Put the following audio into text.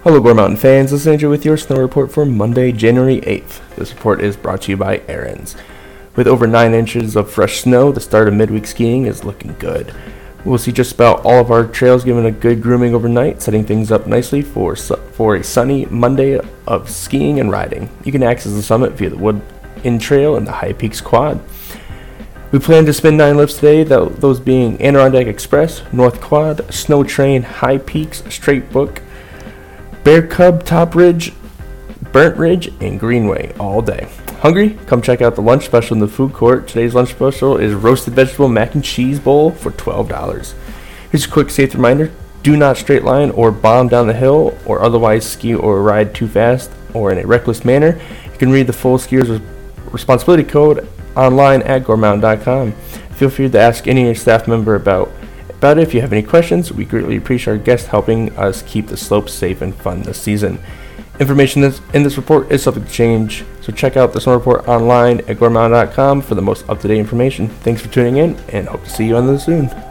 Hello, Gore Mountain fans. This is Andrew with your snow report for Monday, January 8th. This report is brought to you by Aaron's. With over 9 inches of fresh snow, the start of midweek skiing is looking good. We'll see just about all of our trails given a good grooming overnight, setting things up nicely for a sunny Monday of skiing and riding. You can access the summit via the Wood Inn Trail and the High Peaks Quad. We plan to spin 9 lifts today, those being Adirondack Express, North Quad, Snow Train, High Peaks, Straight Book, Bear Cub, Top Ridge, Burnt Ridge, and Greenway all day. Hungry? Come check out the lunch special in the food court. Today's lunch special is roasted vegetable mac and cheese bowl for $12. Here's a quick safe reminder. Do not straight line or bomb down the hill or otherwise ski or ride too fast or in a reckless manner. You can read the full skier's responsibility code online at goremountain.com. Feel free to ask any staff member about it if you have any questions. We greatly appreciate our guests helping us keep the slopes safe and fun this season. Information in this report is subject to change, so check out the snow report online at goremountain.com for the most up-to-date information. Thanks for tuning in, and hope to see you on this soon.